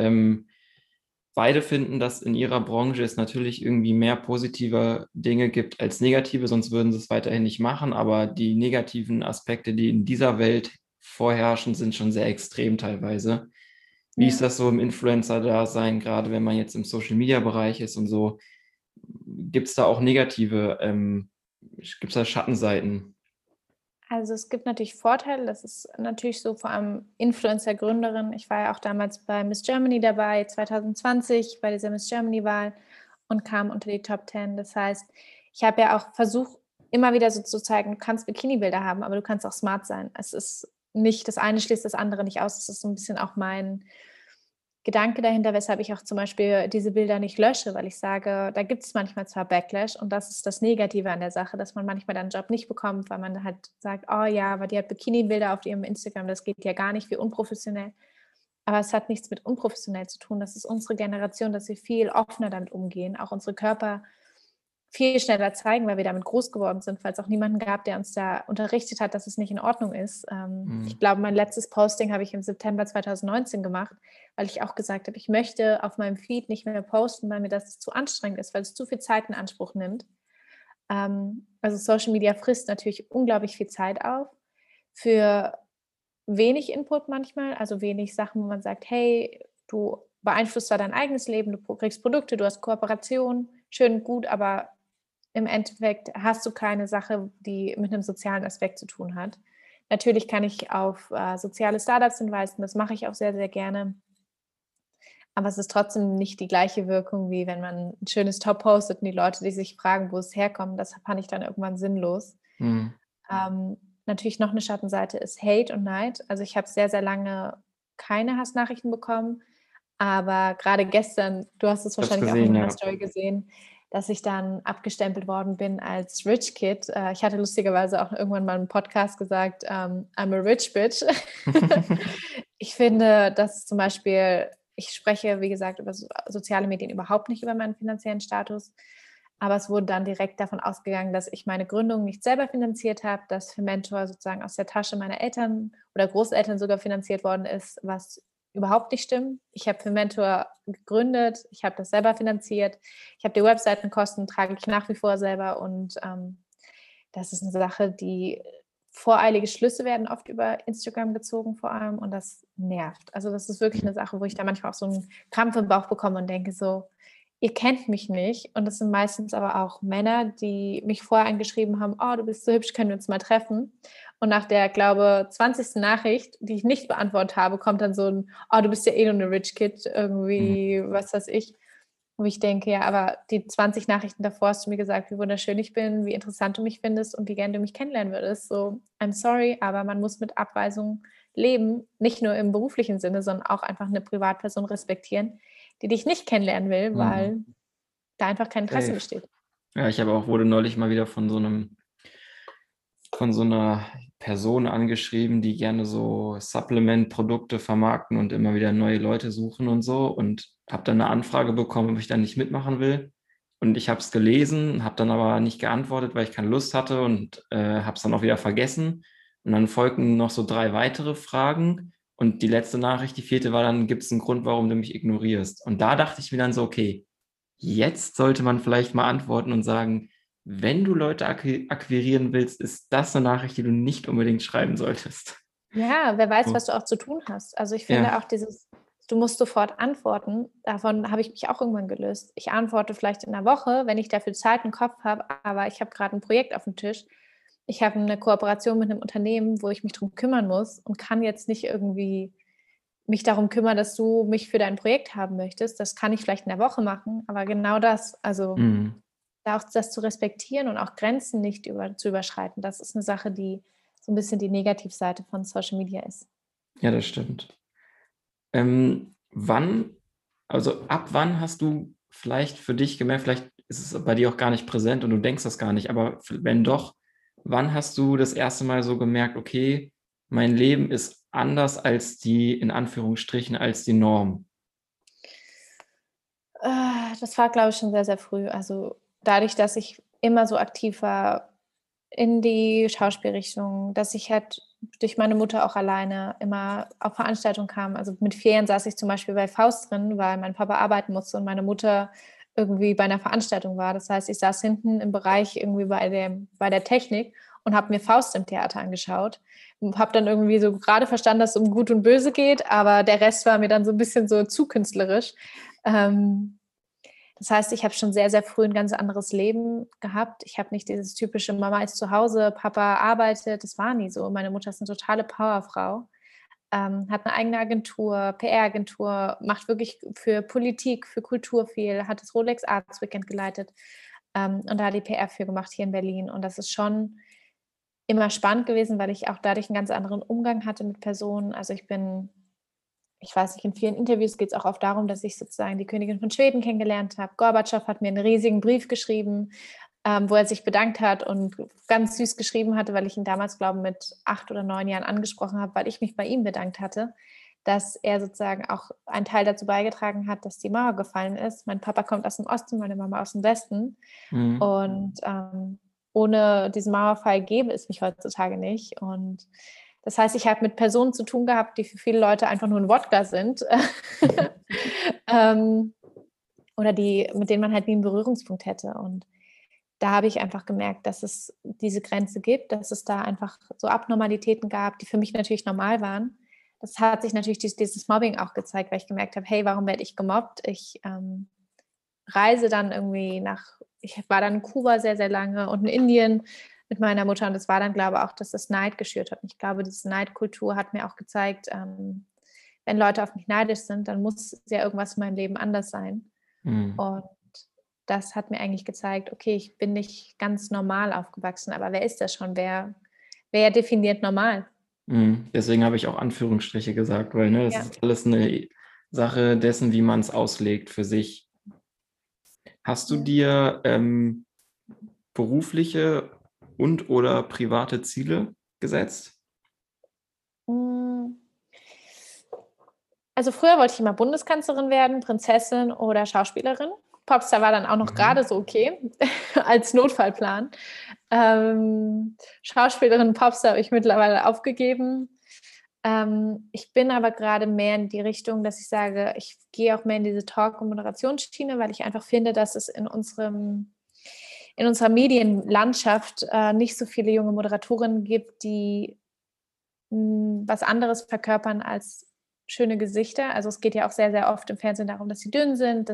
beide finden, dass in ihrer Branche es natürlich irgendwie mehr positive Dinge gibt als negative, sonst würden sie es weiterhin nicht machen. Aber die negativen Aspekte, die in dieser Welt vorherrschen, sind schon sehr extrem teilweise. Wie ist Ja. das so im Influencer-Dasein, gerade wenn man jetzt im Social-Media-Bereich ist und so? Gibt es da auch negative, gibt es da Schattenseiten? Also es gibt natürlich Vorteile, das ist natürlich so, vor allem Influencer-Gründerin. Ich war ja auch damals bei Miss Germany dabei, 2020 bei dieser Miss Germany-Wahl und kam unter die Top 10. Das heißt, ich habe ja auch versucht, immer wieder so zu zeigen, du kannst Bikini-Bilder haben, aber du kannst auch smart sein. Es ist nicht, das eine schließt das andere nicht aus. Das ist so ein bisschen auch mein Gedanke dahinter, weshalb ich auch zum Beispiel diese Bilder nicht lösche, weil ich sage, da gibt es manchmal zwar Backlash und das ist das Negative an der Sache, dass man manchmal dann 'n Job nicht bekommt, weil man halt sagt: „Oh ja, aber die hat Bikini-Bilder auf ihrem Instagram, das geht ja gar nicht, wie unprofessionell.“ Aber es hat nichts mit unprofessionell zu tun. Das ist unsere Generation, dass wir viel offener damit umgehen, auch unsere Körper viel schneller zeigen, weil wir damit groß geworden sind, weil es auch niemanden gab, der uns da unterrichtet hat, dass es nicht in Ordnung ist. Ich Mhm. glaube, mein letztes Posting habe ich im September 2019 gemacht, weil ich auch gesagt habe, ich möchte auf meinem Feed nicht mehr posten, weil mir das zu anstrengend ist, weil es zu viel Zeit in Anspruch nimmt. Also Social Media frisst natürlich unglaublich viel Zeit auf für wenig Input manchmal, also wenig Sachen, wo man sagt, hey, du beeinflusst da dein eigenes Leben, du kriegst Produkte, du hast Kooperation, schön und gut, aber im Endeffekt hast du keine Sache, die mit einem sozialen Aspekt zu tun hat. Natürlich kann ich auf soziale Startups hinweisen, das mache ich auch sehr, sehr gerne. Aber es ist trotzdem nicht die gleiche Wirkung, wie wenn man ein schönes Top postet und die Leute, die sich fragen, wo es herkommt, das fand ich dann irgendwann sinnlos. Mhm. Natürlich noch eine Schattenseite ist Hate und Neid. Also, ich habe sehr, sehr lange keine Hassnachrichten bekommen, aber gerade gestern, du hast es Ich habe es wahrscheinlich auch in gesehen, meiner ja. Story gesehen, dass ich dann abgestempelt worden bin als Rich Kid. Ich hatte lustigerweise auch irgendwann mal im Podcast gesagt, „I'm a rich bitch.“ Ich finde, dass zum Beispiel ich spreche, wie gesagt, über soziale Medien überhaupt nicht über meinen finanziellen Status, aber es wurde dann direkt davon ausgegangen, dass ich meine Gründung nicht selber finanziert habe, dass Fermentor sozusagen aus der Tasche meiner Eltern oder Großeltern sogar finanziert worden ist, was überhaupt nicht stimmt. Ich habe Fermentor gegründet, ich habe das selber finanziert, ich habe die Webseitenkosten, trage ich nach wie vor selber und das ist eine Sache, die voreilige Schlüsse werden oft über Instagram gezogen vor allem und das nervt. Also, das ist wirklich eine Sache, wo ich da manchmal auch so einen Krampf im Bauch bekomme und denke so: „Ihr kennt mich nicht.“ Und das sind meistens aber auch Männer, die mich vorher angeschrieben haben: „Oh, du bist so hübsch, können wir uns mal treffen?“ Und nach der, glaube 20. Nachricht, die ich nicht beantwortet habe, kommt dann so ein: „Oh, du bist ja eh nur 'ne Rich Kid“, Mhm. irgendwie, was weiß ich. Wo ich denke, ja, aber die 20 Nachrichten davor hast du mir gesagt, wie wunderschön ich bin, wie interessant du mich findest und wie gern du mich kennenlernen würdest. So, I'm sorry, aber man muss mit Abweisung leben, nicht nur im beruflichen Sinne, sondern auch einfach eine Privatperson respektieren, die dich nicht kennenlernen will, Mhm. weil da einfach kein Interesse Safe. besteht. Ja, ich habe auch wurde neulich mal wieder von so einer Person angeschrieben, die gerne so Supplement-Produkte vermarkten und immer wieder neue Leute suchen und so. Und habe dann eine Anfrage bekommen, ob ich da nicht mitmachen will. Und ich habe es gelesen, habe dann aber nicht geantwortet, weil ich keine Lust hatte und habe es dann auch wieder vergessen. Und dann folgten noch so 3 weitere Fragen. Und die letzte Nachricht, die vierte, war dann, gibt es einen Grund, warum du mich ignorierst? Und da dachte ich mir dann so, okay, jetzt sollte man vielleicht mal antworten und sagen, wenn du Leute akquirieren willst, ist das eine Nachricht, die du nicht unbedingt schreiben solltest. Ja, wer weiß, So. was du auch zu tun hast. Also, ich finde Ja. auch dieses du musst sofort antworten, davon habe ich mich auch irgendwann gelöst. Ich antworte vielleicht in 'ner Woche, wenn ich dafür Zeit und Kopf habe, aber ich habe grad 'n Projekt auf dem Tisch. Ich habe 'ne Kooperation mit 'nem Unternehmen, wo ich mich drum kümmern muss und kann jetzt nicht irgendwie mich darum kümmern, dass du mich für dein Projekt haben möchtest. Das kann ich vielleicht in der Woche machen, aber genau das, also, Mhm. da auch das zu respektieren und auch Grenzen nicht zu überschreiten, das ist 'ne Sache, die so 'n bisschen die Negativseite von Social Media ist. Ja, das stimmt. Wann, also ab wann hast du vielleicht für dich gemerkt, vielleicht ist es bei dir auch gar nicht präsent und du denkst das gar nicht. Aber wenn doch, wann hast du das erste Mal so gemerkt, okay, mein Leben ist anders als die, in Anführungsstrichen, als die Norm? Das war, glaube ich, schon sehr, sehr früh. Also dadurch, dass ich immer so aktiv war in die Schauspielrichtung, dass ich halt durch meine Mutter auch alleine immer auf Veranstaltungen kam. Also mit 4 Jahren saß ich zum Beispiel bei Faust drin, weil mein Papa arbeiten musste und meine Mutter irgendwie bei einer Veranstaltung war. Das heißt, ich saß hinten im Bereich irgendwie bei der Technik und habe mir Faust im Theater angeschaut. Habe dann irgendwie so gerade verstanden, dass es um Gut und Böse geht, aber der Rest war mir dann so ein bisschen so zu künstlerisch. Ähm, Das heißt, ich habe schon sehr, sehr früh ein ganz anderes Leben gehabt. Ich habe nicht dieses typische Mama ist zu Hause, Papa arbeitet. Das war nie so. Meine Mutter ist eine totale Powerfrau, hat eine eigene Agentur, PR-Agentur, macht wirklich für Politik, für Kultur viel, hat das Rolex Arts Weekend geleitet, und da die PR für gemacht hier in Berlin. Und das ist schon immer spannend gewesen, weil ich auch dadurch einen ganz anderen Umgang hatte mit Personen. Also ich weiß nicht, in vielen Interviews geht es auch oft darum, dass ich sozusagen die Königin von Schweden kennengelernt habe. Gorbatschow hat mir einen riesigen Brief geschrieben, wo er sich bedankt hat und ganz süß geschrieben hatte, weil ich ihn damals, glaube ich, mit 8 oder 9 Jahren angesprochen habe, weil ich mich bei ihm bedankt hatte, dass er sozusagen auch einen Teil dazu beigetragen hat, dass die Mauer gefallen ist. Mein Papa kommt aus dem Osten, meine Mama aus dem Westen. Mhm. Und ohne diesen Mauerfall gäbe es mich heutzutage nicht. Und das heißt, ich habe mit Personen zu tun gehabt, die für viele Leute einfach nur ein Wodka sind. ähm, oder mit denen man halt nie einen Berührungspunkt hätte. Und da habe ich einfach gemerkt, dass es diese Grenze gibt, dass es da einfach so Abnormalitäten gab, die für mich natürlich normal waren. Das hat sich natürlich dieses Mobbing auch gezeigt, weil ich gemerkt habe, hey, warum werde ich gemobbt? Ich reise dann irgendwie ich war dann in Kuba sehr, sehr lange und in Indien mit meiner Mutter und das war dann, glaube ich, auch, dass das Neid geschürt hat. Und ich glaube, diese Neidkultur hat mir auch gezeigt, wenn Leute auf mich neidisch sind, dann muss ja irgendwas in meinem Leben anders sein. Mhm. Und das hat mir eigentlich gezeigt, okay, ich bin nicht ganz normal aufgewachsen, aber wer ist das schon? Wer definiert normal? Mhm. Deswegen habe ich auch Anführungsstriche gesagt, weil das Ja. ist alles eine Sache dessen, wie man es auslegt für sich. Hast du Ja. dir berufliche und oder private Ziele gesetzt? Mm. Also früher wollte ich immer Bundeskanzlerin werden, Prinzessin oder Schauspielerin. Popstar war dann auch noch Mhm. gerade so okay als Notfallplan. Schauspielerin, Popstar habe ich mittlerweile aufgegeben. Ich bin aber gerade mehr in die Richtung, dass ich sage, ich gehe auch mehr in diese Talk- und Moderationsschiene, weil ich einfach finde, dass es in unserer Medienlandschaft nicht so viele junge Moderatorinnen gibt, die was anderes verkörpern als schöne Gesichter. Also es geht ja auch sehr, sehr oft im Fernsehen darum, dass sie dünn sind,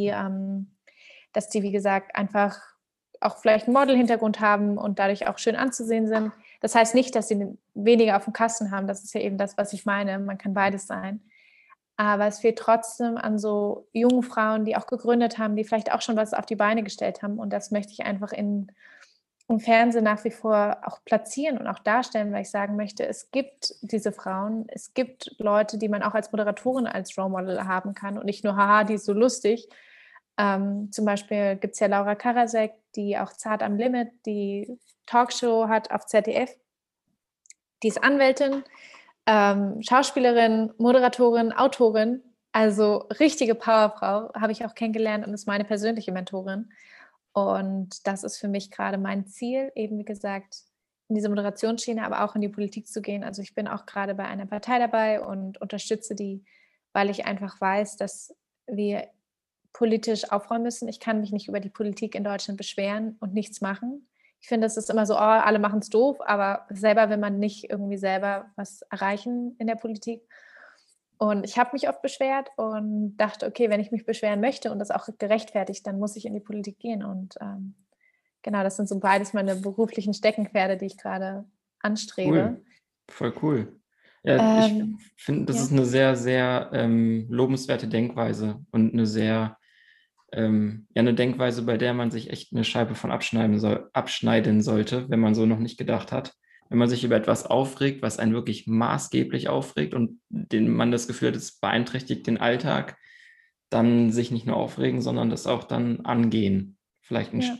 dass die, wie gesagt, einfach auch vielleicht einen Model-Hintergrund haben und dadurch auch schön anzusehen sind. Das heißt nicht, dass sie weniger auf dem Kasten haben. Das ist ja eben das, was ich meine. Man kann beides sein. Aber es fehlt trotzdem an so jungen Frauen, die auch gegründet haben, die vielleicht auch schon was auf die Beine gestellt haben. Und das möchte ich einfach im Fernsehen nach wie vor auch platzieren und auch darstellen, weil ich sagen möchte, es gibt diese Frauen, es gibt Leute, die man auch als Moderatorin, als Role Model haben kann und nicht nur, haha, die ist so lustig. Zum Beispiel gibt es ja Laura Karasek, die auch Zart am Limit, die Talkshow hat auf ZDF. Die ist Anwältin, Schauspielerin, Moderatorin, Autorin, also richtige Powerfrau, habe ich auch kennengelernt und ist meine persönliche Mentorin. Und das ist für mich gerade mein Ziel, eben wie gesagt, in diese Moderationsschiene, aber auch in die Politik zu gehen. Also ich bin auch gerade bei einer Partei dabei und unterstütze die, weil ich einfach weiß, dass wir politisch aufräumen müssen. Ich kann mich nicht über die Politik in Deutschland beschweren und nichts machen. Ich finde, es ist immer so, oh, alle machen es doof, aber selber will man nicht irgendwie selber was erreichen in der Politik. Und ich habe mich oft beschwert und dachte, okay, wenn ich mich beschweren möchte und das auch gerechtfertigt, dann muss ich in die Politik gehen. Und genau, das sind so beides meine beruflichen Steckenpferde, die ich gerade anstrebe. Cool, voll cool. Ja, ich Ähm, finde, das ja. ist eine sehr, sehr lobenswerte Denkweise und eine sehr, ja, eine Denkweise, bei der man sich echt eine Scheibe von abschneiden sollte, wenn man so noch nicht gedacht hat. Wenn man sich über etwas aufregt, was einen wirklich maßgeblich aufregt und den man das Gefühl hat, es beeinträchtigt den Alltag, dann sich nicht nur aufregen, sondern das auch dann angehen. Vielleicht Ja.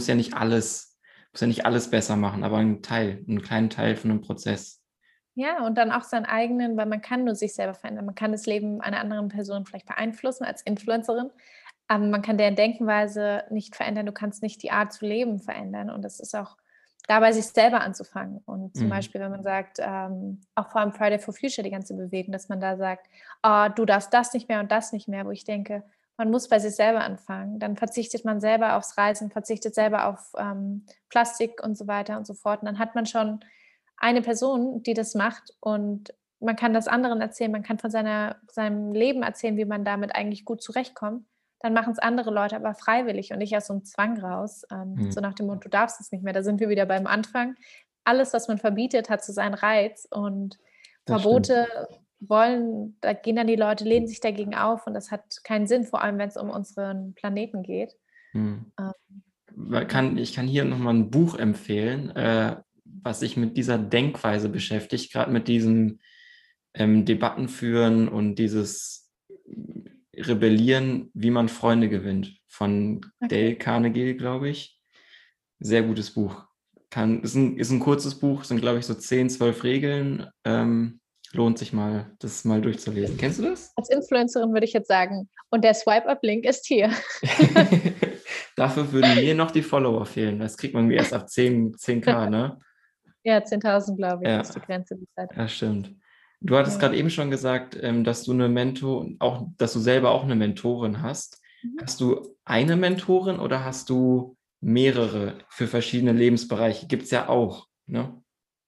muss ja nicht alles besser machen, aber einen kleinen Teil von einem Prozess. Ja, und dann auch seinen eigenen, weil man kann nur sich selber verändern. Man kann das Leben einer anderen Person vielleicht beeinflussen als Influencerin, aber man kann deren Denkweise nicht verändern. Du kannst nicht die Art zu leben verändern. Und das ist auch dabei, sich selber anzufangen. Und zum Mhm. Beispiel, wenn man sagt, auch vor allem Friday for Future, die ganze Bewegung, dass man da sagt, du darfst das nicht mehr und das nicht mehr, wo ich denke, man muss bei sich selber anfangen. Dann verzichtet man selber aufs Reisen, verzichtet selber auf Plastik und so weiter und so fort. Und dann hat man schon eine Person, die das macht, und man kann das anderen erzählen, man kann von seinem Leben erzählen, wie man damit eigentlich gut zurechtkommt. Dann machen es andere Leute aber freiwillig und nicht aus so einem Zwang raus, so Mhm. nach dem Motto: „Du darfst es nicht mehr." Da sind wir wieder beim Anfang. Alles, was man verbietet, hat so seinen Reiz, und Das stimmt. Verbote da gehen dann die Leute, lehnen sich dagegen auf, und das hat keinen Sinn, vor allem wenn es um unseren Planeten geht. Mhm. Ähm, ja. Ich kann hier nochmal ein Buch empfehlen, was sich mit dieser Denkweise beschäftigt, gerade mit diesem Debatten führen und dieses Rebellieren, wie man Freunde gewinnt, von Okay. Dale Carnegie, glaube ich. Sehr gutes Buch. Ist ein kurzes Buch, sind, glaube ich, so 10, 12 Regeln. Lohnt sich mal, das mal durchzulesen. Kennst du das? Als Influencerin würde ich jetzt sagen, und der Swipe-Up-Link ist hier. Dafür würden mir noch die Follower fehlen. Das kriegt man irgendwie erst ab 10K, ne? Ja, 10.000, glaube ich, ist die Ja, Grenze derzeit. ja, stimmt. Du hattest Ja. gerade eben schon gesagt, dass du selber auch eine Mentorin hast. Mhm. Hast du eine Mentorin oder hast du mehrere für verschiedene Lebensbereiche? Gibt es ja auch, ne?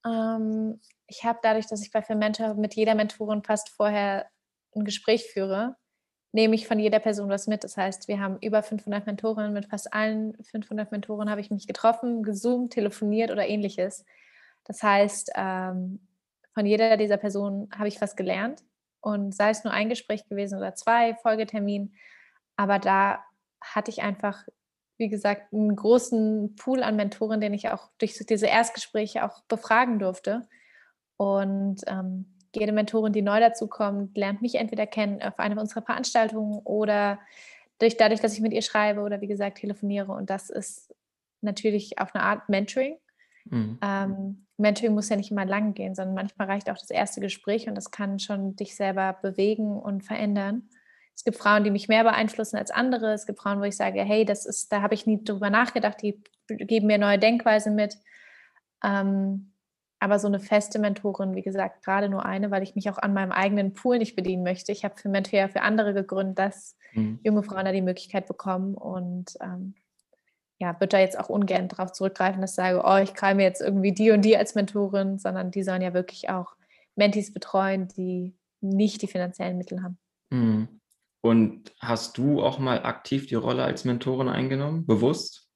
Ich habe dadurch, dass ich bei Fermentor mit jeder Mentorin fast vorher ein Gespräch führe, nehme ich von jeder Person was mit. Das heißt, wir haben über 500 Mentorinnen. Mit fast allen 500 Mentoren habe ich mich getroffen, gezoomt, telefoniert oder Ähnliches. Das heißt, von jeder dieser Personen habe ich was gelernt, und sei es nur ein Gespräch gewesen oder 2 Folgetermin, aber da hatte ich einfach, wie gesagt, einen großen Pool an Mentoren, den ich auch durch so diese Erstgespräche auch befragen durfte. Und jede Mentorin, die neu dazukommt, lernt mich entweder kennen auf einer unserer Veranstaltungen oder dadurch, dass ich mit ihr schreibe oder wie gesagt telefoniere. Und das ist natürlich auf eine Art Mentoring. Mhm. Mentoring muss ja nicht immer lang gehen, sondern manchmal reicht auch das erste Gespräch, und das kann schon dich selber bewegen und verändern. Es gibt Frauen, die mich mehr beeinflussen als andere. Es gibt Frauen, wo ich sage, hey, da habe ich nie drüber nachgedacht, die geben mir neue Denkweisen mit. Ähm, aber so eine feste Mentorin, wie gesagt, gerade nur eine, weil ich mich auch an meinem eigenen Pool nicht bedienen möchte. Ich habe für Mentor ja für andere gegründet, dass Mhm. junge Frauen da die Möglichkeit bekommen, und ja, würde da jetzt auch ungern darauf zurückgreifen, dass ich sage, ich krame mir jetzt irgendwie die und die als Mentorin, sondern die sollen ja wirklich auch Mentees betreuen, die nicht die finanziellen Mittel haben. Mhm. Und hast du auch mal aktiv die Rolle als Mentorin eingenommen? Bewusst?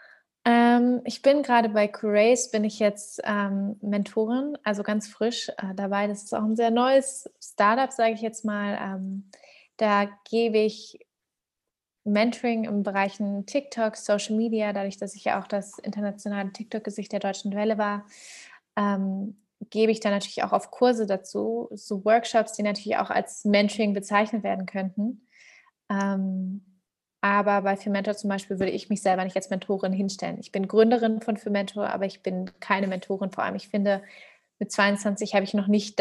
Ich bin gerade bei Curace, bin ich jetzt Mentorin, also ganz frisch dabei. Das ist auch ein sehr neues Startup, sage ich jetzt mal. Da gebe ich Mentoring im Bereichen TikTok, Social Media, dadurch, dass ich ja auch das internationale TikTok-Gesicht der Deutschen Welle war, gebe ich da natürlich auch auf Kurse dazu, so Workshops, die natürlich auch als Mentoring bezeichnet werden könnten. Ähm, aber bei Fermentor zum Beispiel würde ich mich selber nicht als Mentorin hinstellen. Ich bin Gründerin von Fermentor, aber ich bin keine Mentorin. Vor allem, ich finde, mit 22 habe ich noch nicht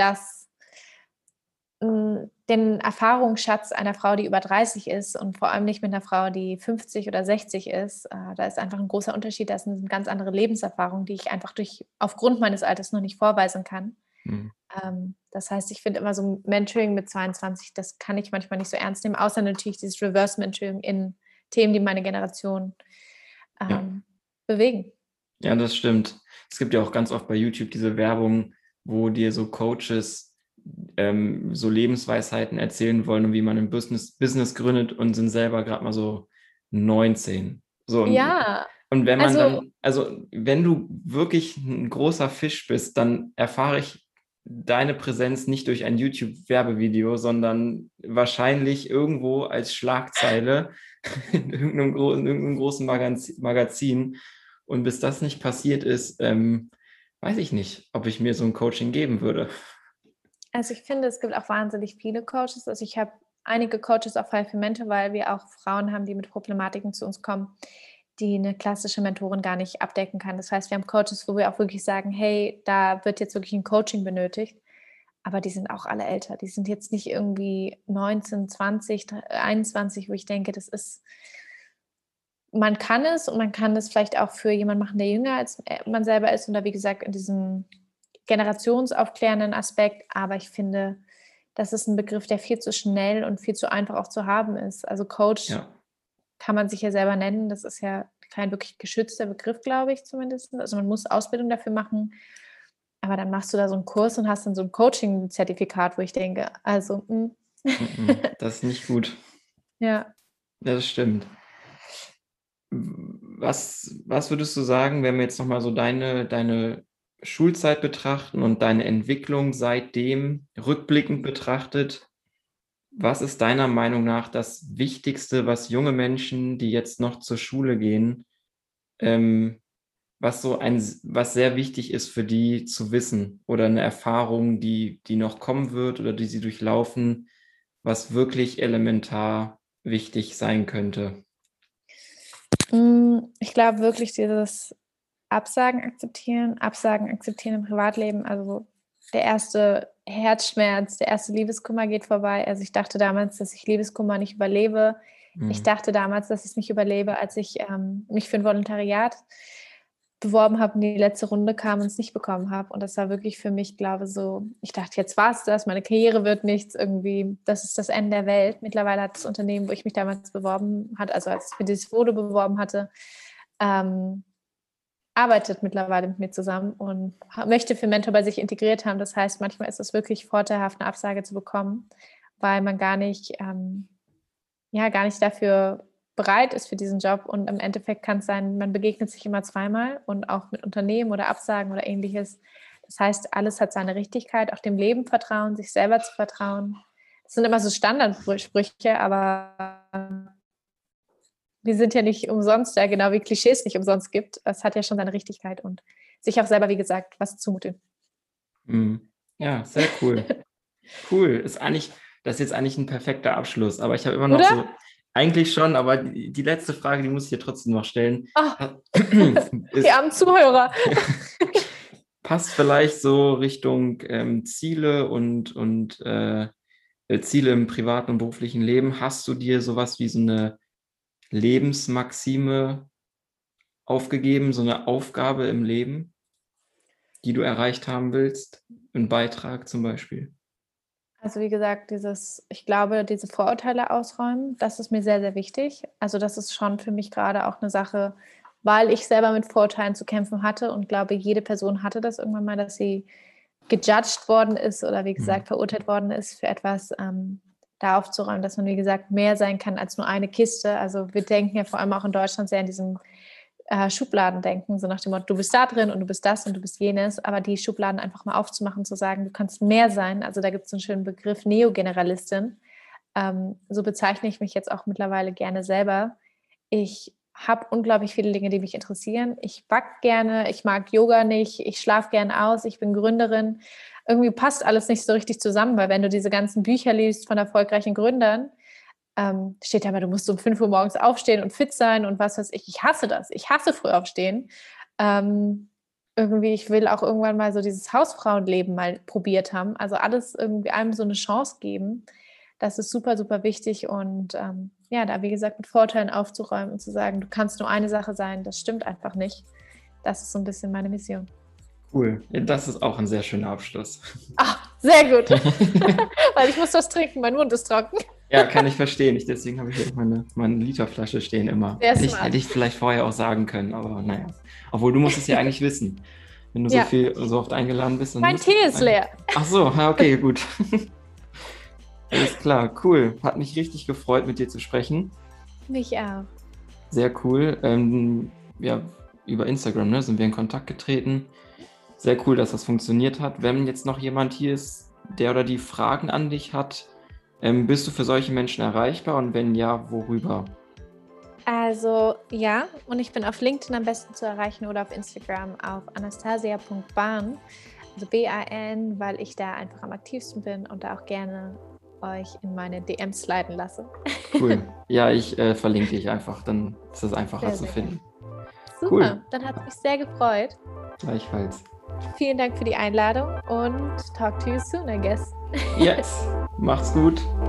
den Erfahrungsschatz einer Frau, die über 30 ist, und vor allem nicht mit einer Frau, die 50 oder 60 ist. Da ist einfach ein großer Unterschied. Das sind ganz andere Lebenserfahrungen, die ich einfach aufgrund meines Alters noch nicht vorweisen kann. Mhm. Das heißt, ich finde immer so Mentoring mit 22, das kann ich manchmal nicht so ernst nehmen, außer natürlich dieses Reverse-Mentoring in Themen, die meine Generation Ja. bewegen. Ja, das stimmt. Es gibt ja auch ganz oft bei YouTube diese Werbung, wo dir so Coaches so Lebensweisheiten erzählen wollen und wie man ein Business gründet und sind selber gerade mal so 19. So, Ja, und wenn man also dann, also wenn du wirklich ein großer Fisch bist, dann erfahre ich deine Präsenz nicht durch ein YouTube-Werbevideo, sondern wahrscheinlich irgendwo als Schlagzeile in irgendeinem großen Magazin. Und bis das nicht passiert ist, weiß ich nicht, ob ich mir so ein Coaching geben würde. Also ich finde, es gibt auch wahnsinnig viele Coaches. Also ich habe einige Coaches auch bei Fermente, weil wir auch Frauen haben, die mit Problematiken zu uns kommen, die eine klassische Mentorin gar nicht abdecken kann. Das heißt, wir haben Coaches, wo wir auch wirklich sagen, hey, da wird jetzt wirklich ein Coaching benötigt, aber die sind auch alle älter. Die sind jetzt nicht irgendwie 19, 20, 21, wo ich denke, das ist, man kann es und man kann es vielleicht auch für jemanden machen, der jünger als man selber ist und da, wie gesagt, in diesem generationsaufklärenden Aspekt, aber ich finde, das ist ein Begriff, der viel zu schnell und viel zu einfach auch zu haben ist. Also Coach Ja. kann man sich ja selber nennen, das ist ja kein wirklich geschützter Begriff, glaube ich zumindest. Also man muss Ausbildung dafür machen, aber dann machst du da so einen Kurs und hast dann so ein Coaching-Zertifikat, wo ich denke, also Das ist nicht gut. ja. Ja, das stimmt. Was würdest du sagen, wenn wir jetzt nochmal so deine Schulzeit betrachten und deine Entwicklung seitdem rückblickend betrachtet? Was ist deiner Meinung nach das Wichtigste, was junge Menschen, die jetzt noch zur Schule gehen, was sehr wichtig ist für die zu wissen oder eine Erfahrung, die noch kommen wird oder die sie durchlaufen, was wirklich elementar wichtig sein könnte? Ich glaube wirklich dieses Absagen akzeptieren im Privatleben. Also der erste Herzschmerz, der erste Liebeskummer geht vorbei. Also ich dachte damals, dass ich Liebeskummer nicht überlebe. Ich dachte damals, dass ich es nicht überlebe, als ich mich für ein Volontariat beworben habe und die letzte Runde kam und es nicht bekommen habe. Und das war wirklich für mich, glaube ich, so, ich dachte, jetzt war es das, meine Karriere wird nichts, irgendwie, das ist das Ende der Welt. Mittlerweile hat das Unternehmen, wo ich mich damals beworben hatte, also als ich für dieses Foto beworben hatte, arbeitet mittlerweile mit mir zusammen und möchte für Mentor bei sich integriert haben. Das heißt, manchmal ist es wirklich vorteilhaft, eine Absage zu bekommen, weil man gar nicht dafür bereit ist für diesen Job und im Endeffekt kann es sein, man begegnet sich immer zweimal und auch mit Unternehmen oder Absagen oder ähnliches. Das heißt, alles hat seine Richtigkeit, auch dem Leben vertrauen, sich selber zu vertrauen. Das sind immer so Standardsprüche, aber die sind ja nicht umsonst, ja, genau wie Klischees nicht umsonst gibt. Es hat ja schon seine Richtigkeit und sich auch selber, wie gesagt, was zumuten. Ja, sehr cool. Cool. Das ist jetzt eigentlich ein perfekter Abschluss, aber ich habe immer noch Oder? so, eigentlich schon, aber die letzte Frage, die muss ich dir trotzdem noch stellen. Die armen Zuhörer. Passt vielleicht so Richtung Ziele und Ziele im privaten und beruflichen Leben. Hast du dir sowas wie so eine Lebensmaxime aufgegeben, so eine Aufgabe im Leben, die du erreicht haben willst? Ein Beitrag zum Beispiel? Also wie gesagt, ich glaube, diese Vorurteile ausräumen, das ist mir sehr, sehr wichtig. Also das ist schon für mich gerade auch eine Sache, weil ich selber mit Vorurteilen zu kämpfen hatte und glaube, jede Person hatte das irgendwann mal, dass sie gejudged worden ist oder wie gesagt verurteilt worden ist für etwas, da aufzuräumen, dass man, wie gesagt, mehr sein kann als nur eine Kiste. Also wir denken ja vor allem auch in Deutschland sehr in diesem Schubladendenken, so nach dem Motto, du bist da drin und du bist das und du bist jenes, aber die Schubladen einfach mal aufzumachen, zu sagen, du kannst mehr sein. Also da gibt es einen schönen Begriff, Neogeneralistin. So bezeichne ich mich jetzt auch mittlerweile gerne selber. Ich habe unglaublich viele Dinge, die mich interessieren. Ich backe gerne, ich mag Yoga nicht, ich schlafe gerne aus, ich bin Gründerin. Irgendwie passt alles nicht so richtig zusammen, weil wenn du diese ganzen Bücher liest von erfolgreichen Gründern, steht da immer, du musst um 5 Uhr morgens aufstehen und fit sein und was weiß ich. Ich hasse das. Ich hasse früh aufstehen. Irgendwie, ich will auch irgendwann mal so dieses Hausfrauenleben mal probiert haben. Also alles irgendwie einem so eine Chance geben. Das ist super, super wichtig und da, wie gesagt, mit Vorteilen aufzuräumen und zu sagen, du kannst nur eine Sache sein, das stimmt einfach nicht. Das ist so ein bisschen meine Mission. Cool. Ja, das ist auch ein sehr schöner Abschluss. Ach, sehr gut. Weil ich muss was trinken, mein Mund ist trocken. Ja, kann ich verstehen. Deswegen habe ich hier meine Literflasche stehen immer. Hätte ich vielleicht vorher auch sagen können, aber naja. Obwohl, du musst es ja eigentlich wissen. Wenn du so oft eingeladen bist. Dann mein Tee ist leer. Ach so, okay, gut. Alles klar, cool. Hat mich richtig gefreut, mit dir zu sprechen. Mich auch. Sehr cool. Über Instagram sind wir in Kontakt getreten. Sehr cool, dass das funktioniert hat. Wenn jetzt noch jemand hier ist, der oder die Fragen an dich hat, bist du für solche Menschen erreichbar und wenn ja, worüber? Also ja, und ich bin auf LinkedIn am besten zu erreichen oder auf Instagram auf anastasia.ban, also B-A-N, weil ich da einfach am aktivsten bin und da auch gerne euch in meine DMs sliden lasse. Cool. Ja, ich verlinke dich einfach, dann ist das einfacher zu finden. Super, Cool. dann hat es mich sehr gefreut. Gleichfalls. Vielen Dank für die Einladung und talk to you soon, I guess. Yes, macht's gut.